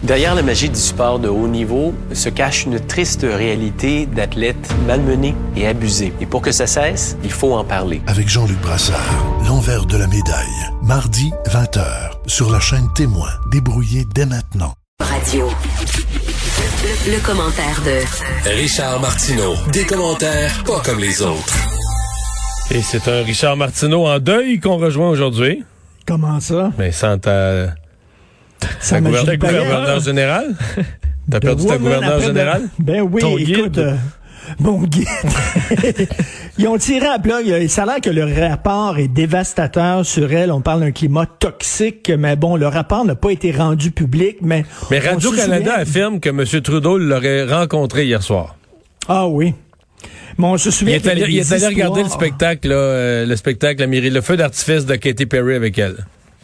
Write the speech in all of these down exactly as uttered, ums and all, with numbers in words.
Derrière la magie du sport de haut niveau se cache une triste réalité d'athlètes malmenés et abusés. Et pour que ça cesse, il faut en parler. Avec Jean-Luc Brassard, l'envers de la médaille. Mardi, vingt heures, sur la chaîne Témoin. Débrouillé dès maintenant. Radio. Le, le commentaire de Richard Martineau. Des commentaires pas comme les autres. Et c'est un Richard Martineau en deuil qu'on rejoint aujourd'hui. Comment ça? Mais sans ta... Ça ta gouver- gouverneur général? T'as perdu ta gouverneur général? Ben oui, Ton écoute, guide? euh, mon guide. Ils ont tiré à plat. Ça a l'air que le rapport est dévastateur sur elle. On parle d'un climat toxique, mais bon, le rapport n'a pas été rendu public. Mais, Mais Radio-Canada souvient... affirme que M. Trudeau l'aurait rencontré hier soir. Ah oui. Mais on se souvient Il est allé, il est allé histoires... regarder le spectacle, là, euh, le spectacle, la mairie, le feu d'artifice de Katy Perry avec elle.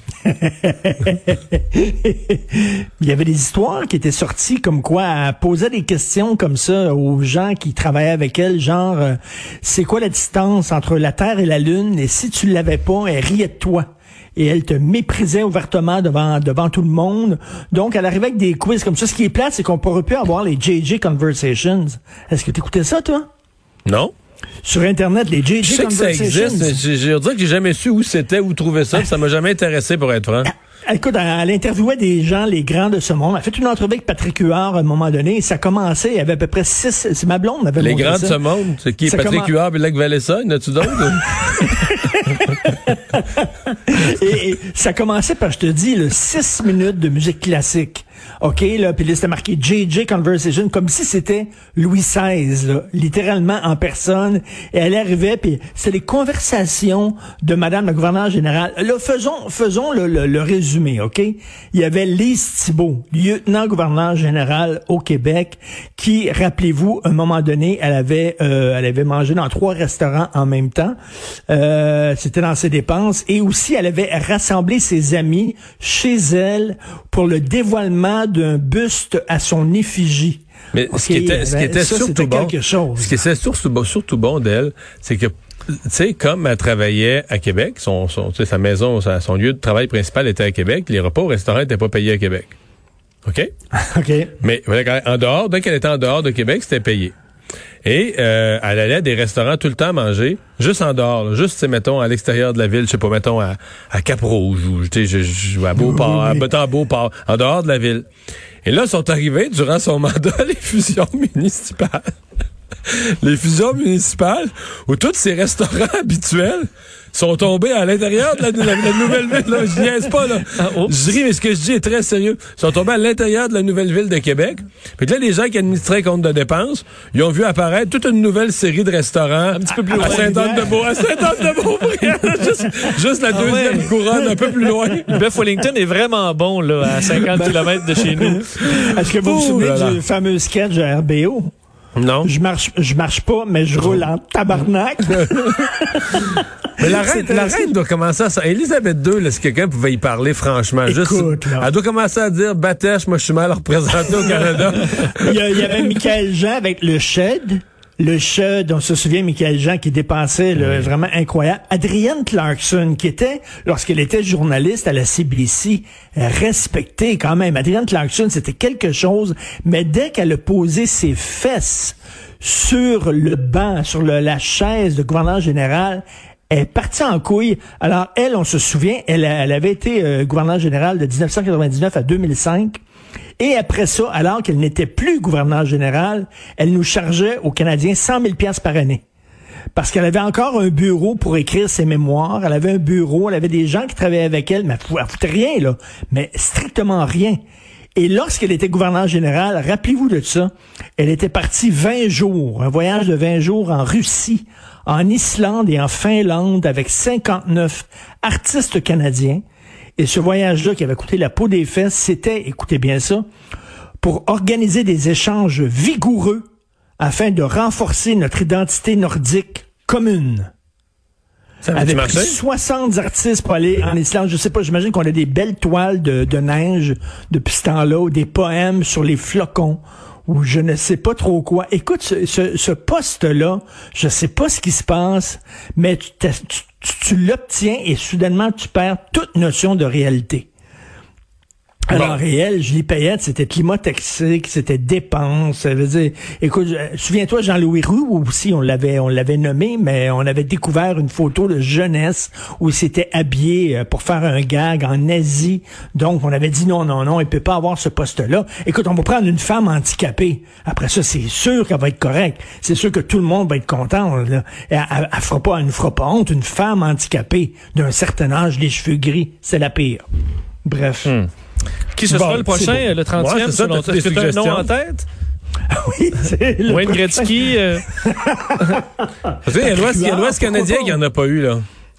Il y avait des histoires qui étaient sorties comme quoi elle posait des questions comme ça aux gens qui travaillaient avec elle, genre euh, c'est quoi la distance entre la Terre et la Lune, et si tu l'avais pas, elle riait de toi. Et elle te méprisait ouvertement devant devant tout le monde. Donc, elle arrivait avec des quiz comme ça. Ce qui est plate, c'est qu'on pourrait plus avoir les J J Conversations. Est-ce que t'écoutais ça, toi? Non? Sur Internet, les J J Je sais que ça Conversations. existe, mais je, je veux dire que j'ai jamais su où c'était, où trouver ça, puis ça m'a jamais intéressé pour être franc. Écoute, elle, elle interviewait des gens, les grands de ce monde. Elle a fait une entrevue avec Patrick Huard à un moment donné. Et ça commençait, il y avait à peu près six... C'est ma blonde avait Les montré grands ça. de ce monde, c'est qui? Ça Patrick commence- Huard et Lac Valessa, y en a-tu d'autres? et, et ça commençait par, je te dis, le six minutes de musique classique. OK, là, puis là, c'était marqué J J Conversation, comme si c'était Louis seize, là, littéralement en personne. Et elle arrivait, puis c'était les conversations de Madame la gouverneure générale. Là, faisons, faisons le, le, le résumé, OK? Il y avait Lise Thibault, lieutenant-gouverneur général au Québec, qui, rappelez-vous, à un moment donné, elle avait, euh, elle avait mangé dans trois restaurants en même temps. Euh, c'était dans ses dépenses. Et aussi, elle avait rassemblé ses amis chez elle pour le dévoilement d'un buste à son effigie. Mais Okay, ce qui était, ce qui était ça, surtout c'était bon, quelque chose. ce qui était surtout, surtout bon d'elle, c'est que, tu sais, comme elle travaillait à Québec, son, son, tu sais, sa maison, sa, son lieu de travail principal était à Québec, les repas au restaurant n'étaient pas payés à Québec. OK? OK. Mais voilà, en dehors, dès qu'elle était en dehors de Québec, c'était payé. Et euh, elle allait à des restaurants tout le temps manger, juste en dehors, là, juste, mettons, à l'extérieur de la ville, je sais pas, mettons, à, à Cap-Rouge, ou tu sais, à Beauport, à mettons, à Beauport, en dehors de la ville. Et là, sont arrivés, durant son mandat, les fusions municipales. Les fusions municipales, où tous ces restaurants habituels sont tombés à l'intérieur de la, de la, de la nouvelle ville. Là. Je niaise pas, là. Je ris, mais ce que je dis est très sérieux. Ils sont tombés à l'intérieur de la nouvelle ville de Québec. Fait que là, les gens qui administraient le compte de dépenses, ils ont vu apparaître toute une nouvelle série de restaurants. Un petit peu plus loin. À Saint-Anne-de-Beau, à Saint-Anne-de-Beaupré. juste, juste la ah deuxième ouais. couronne, un peu plus loin. Le bœuf Wellington est vraiment bon, là, à cinquante kilomètres de chez nous. Est-ce que vous vous souvenez du fameux sketch de R B O? Non. Je marche, je marche pas, mais je roule en tabarnak. Mais la reine, la reine doit commencer à ça. Élisabeth deux, là, si quelqu'un pouvait y parler franchement, Écoute, juste, là. elle doit commencer à dire, Batèche, moi je suis mal représenté au Canada. il, y a, il y avait Michael Jean avec le Shed. Le Shed, on se souvient, Michael Jean qui dépensait là, oui. vraiment incroyable. Adrienne Clarkson, qui était, lorsqu'elle était journaliste à la C B C, respectée quand même. Adrienne Clarkson, c'était quelque chose, mais dès qu'elle a posé ses fesses sur le banc, sur le, la chaise de gouverneur général, elle est partie en couille. Alors, elle, on se souvient, elle, elle avait été euh, gouverneure générale de dix-neuf cent quatre-vingt-dix-neuf à deux mille cinq. Et après ça, alors qu'elle n'était plus gouverneure générale, elle nous chargeait aux Canadiens cent mille piastres par année. Parce qu'elle avait encore un bureau pour écrire ses mémoires. Elle avait un bureau, elle avait des gens qui travaillaient avec elle, mais elle foutait rien, là. Mais strictement rien. Et lorsqu'elle était gouverneure générale, rappelez-vous de ça, elle était partie vingt jours, un voyage de vingt jours en Russie, en Islande et en Finlande avec cinquante-neuf artistes canadiens. Et ce voyage-là qui avait coûté la peau des fesses, c'était, écoutez bien ça, pour organiser des échanges vigoureux afin de renforcer notre identité nordique commune. Ça avait pris soixante artistes pour aller en Islande. Je sais pas, j'imagine qu'on a des belles toiles de, de neige depuis ce temps-là, ou des poèmes sur les flocons, ou je ne sais pas trop quoi. Écoute, ce, ce, ce poste-là, je sais pas ce qui se passe, mais tu, tu, tu, tu l'obtiens et soudainement tu perds toute notion de réalité. Alors, Bon. en réel, Julie Payette, c'était climatexique, c'était dépense. Ça veut dire, écoute, euh, souviens-toi, Jean-Louis Roux aussi, on l'avait, on l'avait nommé, mais on avait découvert une photo de jeunesse où il s'était habillé euh, pour faire un gag en Asie. Donc, on avait dit non, non, non, il peut pas avoir ce poste-là. Écoute, on va prendre une femme handicapée. Après ça, c'est sûr qu'elle va être correcte. C'est sûr que tout le monde va être content. Là. Elle, elle, elle fera pas, elle ne fera pas honte. Une femme handicapée d'un certain âge, les cheveux gris, c'est la pire. Bref. Hmm. Qui ce Bon, sera le prochain, bon. le trentième, Ouais, c'est ça, selon t'as toi? Est-ce des que tu as un nom suggestions? en tête? Oui, c'est le Wayne prochain. Gretzky? Euh... Tu sais, il y a l'Ouest, il y a l'Ouest canadien qui en a pas eu, là.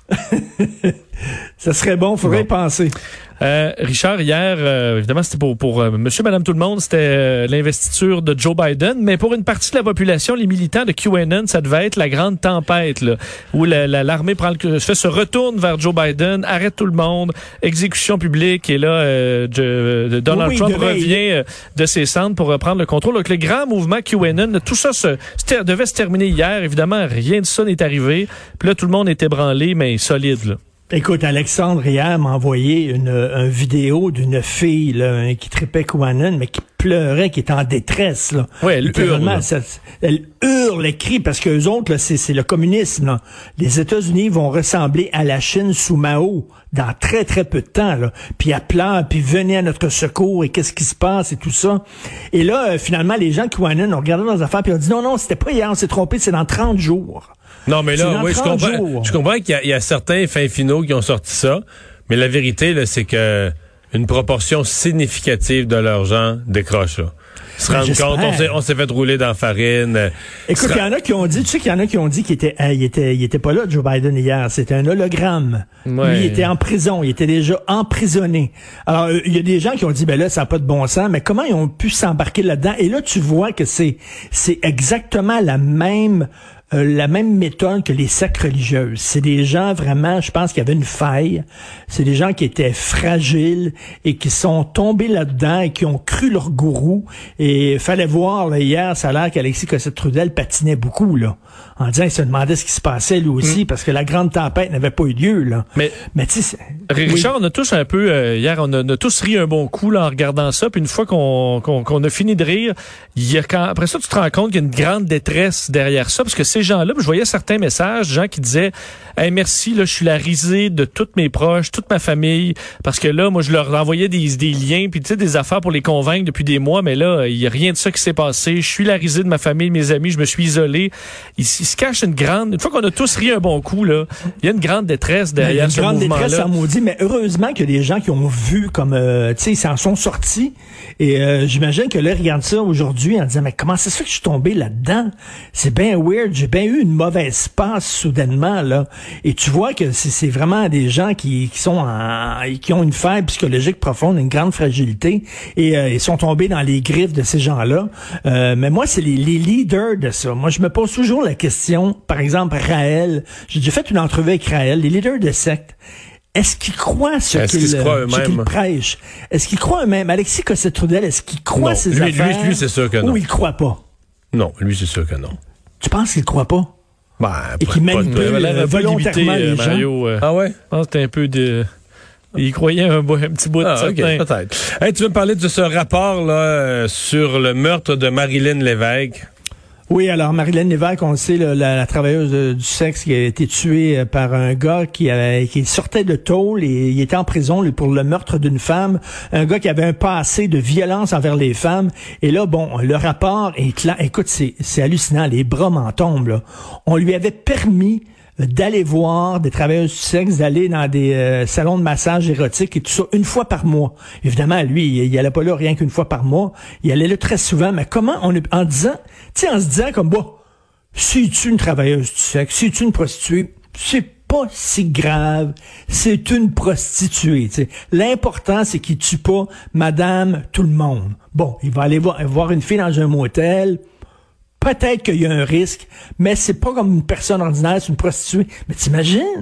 Ça serait bon, faudrait y penser. Euh, Richard, hier, euh, évidemment, c'était pour, pour euh, monsieur, madame, tout le monde, c'était euh, l'investiture de Joe Biden, mais pour une partie de la population, les militants de QAnon, ça devait être la grande tempête, là, où la, la, l'armée prend le, fait, se retourne vers Joe Biden, arrête tout le monde, exécution publique, et là, euh, je, Donald Oui, oui, Trump il devait- revient euh, de ses cendres pour reprendre le contrôle. Donc, le grand mouvement QAnon, tout ça se, se devait se terminer hier. Évidemment, rien de ça n'est arrivé. Puis là, tout le monde est ébranlé, mais solide, là. Écoute, Alexandre hier m'a envoyé une, une vidéo d'une fille là, qui tripait QAnon, mais qui pleurait, qui était en détresse. Là. Ouais, elle Littéralement, hurle. ça- elle hurle, elle crie, parce qu'eux autres, là, c'est, c'est le communisme. Là. Les États-Unis vont ressembler à la Chine sous Mao dans très, très peu de temps. Là. Puis elle pleure, puis venez à notre secours, et qu'est-ce qui se passe, et tout ça. Et là, euh, finalement, les gens de QAnon ont regardé leurs affaires, puis ont dit, non, non, c'était pas hier, on s'est trompé, c'est dans trente jours. Non, mais C'est là, dans oui, je trente comprends, jours. je comprends qu'il y a, il y a certains fins finaux qui ont sorti ça, mais la vérité, là, c'est que une proportion significative de leurs gens décroche, là. Ils se Ben, rendent j'espère. compte, on s'est, on s'est fait rouler dans la farine. euh, Écoute, se il y en a qui ont dit, tu sais qu'il y en a qui ont dit qu'il était, euh, il était, il était pas là, Joe Biden, hier. C'était un hologramme. Ouais. Lui, il était en prison. Il était déjà emprisonné. Alors, euh, il y a des gens qui ont dit, ben là, ça n'a pas de bon sens, mais comment ils ont pu s'embarquer là-dedans? Et là, tu vois que c'est, c'est exactement la même, euh, la même méthode que les sectes religieuses. C'est des gens vraiment, je pense qu'il y avait une faille. C'est des gens qui étaient fragiles et qui sont tombés là-dedans et qui ont cru leur gourou. Et fallait voir, là, hier, ça a l'air qu'Alexis Cossette-Trudel patinait beaucoup, là, en disant qu'il se demandait ce qui se passait lui aussi, parce que la grande tempête n'avait pas eu lieu, là. Mais- Mais tu sais, Richard, on a tous un peu, euh, hier, on a, on a tous ri un bon coup là, en regardant ça. Puis une fois qu'on qu'on, qu'on a fini de rire, il y a quand, après ça, tu te rends compte qu'il y a une grande détresse derrière ça. Parce que ces gens-là, je voyais certains messages, gens qui disaient hey, merci, là, je suis la risée de tous mes proches, toute ma famille. Parce que là, moi, je leur envoyais des, des liens, puis tu sais, des affaires pour les convaincre depuis des mois. Mais là, il y a rien de ça qui s'est passé. Je suis la risée de ma famille, de mes amis, je me suis isolé. Il, il se cache une grande... Une fois qu'on a tous ri un bon coup, là, il y a une grande détresse ben, il y a derrière une ce grande mouvement-là. détresse en maudit, mais heureusement qu'il y a des gens qui ont vu comme, euh, tu sais, ils s'en sont sortis. Et euh, j'imagine que là, ils regardent ça aujourd'hui en disant, mais comment ça se fait que je suis tombé là-dedans? C'est bien weird, j'ai bien eu une mauvaise passe soudainement, là. Et tu vois que c'est, c'est vraiment des gens qui, qui sont en, qui ont une faille psychologique profonde, une grande fragilité, et euh, ils sont tombés dans les griffes de ces gens-là. Euh, mais moi, c'est les, les leaders de ça. Moi, je me pose toujours la question, par exemple, Raël. J'ai déjà fait une entrevue avec Raël, les leaders de secte. Est-ce qu'ils croient ce Est-ce qu'ils, qu'ils se croient euh, ce eux-mêmes? qu'ils prêchent? Est-ce qu'ils croient eux-mêmes? Alexis Cossette-Trudel, est-ce qu'il croit Non. ces Lui- lui- affaires? lui, c'est sûr que non. Ou il croit pas? Non, lui, c'est sûr que non. Tu penses qu'il croit pas? Ben, Et pas- qui pas- manipule Il avait l'air un peu volontairement limité, les euh, gens. Mario. euh, Ah ouais? Je pense que c'était un peu de... Il croyait un, bout- un petit bout de Ah, ok, certain. peut-être. Hey, tu veux me parler de ce rapport là euh, sur le meurtre de Marilyn Lévesque? Oui, alors Marilyn Lévesque, on le sait, là, la, la travailleuse de- du sexe qui a été tuée euh, par un gars qui, avait, qui sortait de tôle et il était en prison lui, pour le meurtre d'une femme. Un gars qui avait un passé de violence envers les femmes. Et là, bon, le rapport est clair. Écoute, c'est, c'est hallucinant. Les bras m'en tombent, là. On lui avait permis d'aller voir des travailleuses du sexe, d'aller dans des euh, salons de massage érotique et tout ça, une fois par mois. Évidemment, lui, il, il allait pas là rien qu'une fois par mois. Il allait là très souvent. Mais comment on est, en disant, tu sais, en se disant comme, bon, si tu une travailleuse du sexe, si tu une prostituée, c'est pas si grave, c'est une prostituée. Tu sais. L'important, c'est qu'il tue pas madame tout le monde. Bon, il va aller voir, voir une fille dans un motel. Peut-être qu'il y a un risque, mais c'est pas comme une personne ordinaire, c'est une prostituée. Mais t'imagines?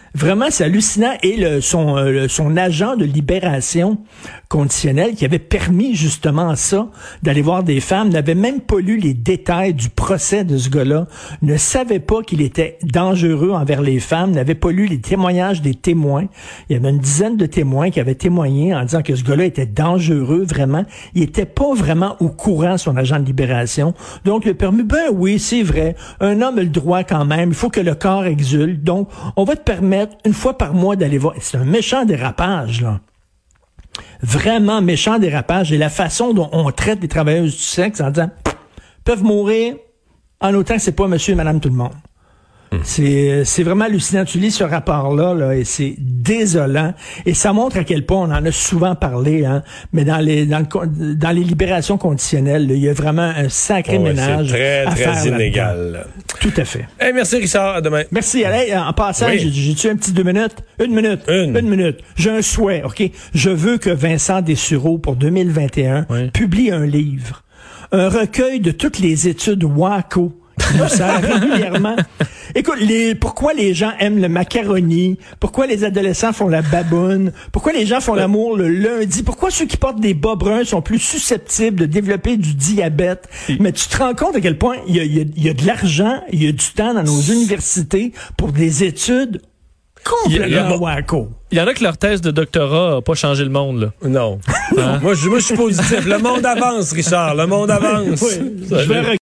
Vraiment, c'est hallucinant. Et le, son, euh, son agent de libération conditionnelle qui avait permis justement ça, d'aller voir des femmes, n'avait même pas lu les détails du procès de ce gars-là, ne savait pas qu'il était dangereux envers les femmes, n'avait pas lu les témoignages des témoins. Il y avait une dizaine de témoins qui avaient témoigné en disant que ce gars-là était dangereux, vraiment. Il était pas vraiment au courant, son agent de libération. Donc, il a permis, ben oui, c'est vrai, un homme a le droit quand même, il faut que le corps exulte. Donc, on va te permettre une fois par mois d'aller voir. C'est un méchant dérapage, là. Vraiment méchant dérapage. Et la façon dont on traite les travailleuses du sexe en disant peuvent mourir en autant que c'est pas monsieur et madame tout le monde. C'est, c'est vraiment hallucinant. Tu lis ce rapport-là, là, et c'est désolant. Et ça montre à quel point, on en a souvent parlé, hein, mais dans les, dans le, dans les libérations conditionnelles, là, il y a vraiment un sacré oh ouais, ménage. C'est très, à très faire inégal. là-dedans. Tout à fait. Hey, merci Richard, à demain. Merci. Allez, en passant, oui. j'ai, j'ai-tu un petit deux minutes? Une minute. Une. Une minute. J'ai un souhait, OK? Je veux que Vincent Dessureau, pour deux mille vingt et un, oui. publie un livre. Un recueil de toutes les études WACO qui nous sert régulièrement. Écoute, les, pourquoi les gens aiment le macaroni? Pourquoi les adolescents font la baboune? Pourquoi les gens font l'amour le lundi? Pourquoi ceux qui portent des bas bruns sont plus susceptibles de développer du diabète? Mais tu te rends compte à quel point il y a, il y a, il y a de l'argent, il y a du temps dans nos universités pour des études complètement wacko. Il y en a que leur thèse de doctorat n'a pas changé le monde, là. Non. Hein? moi, je, moi, je suis positif. Le monde avance, Richard. Le monde avance. Oui, je vais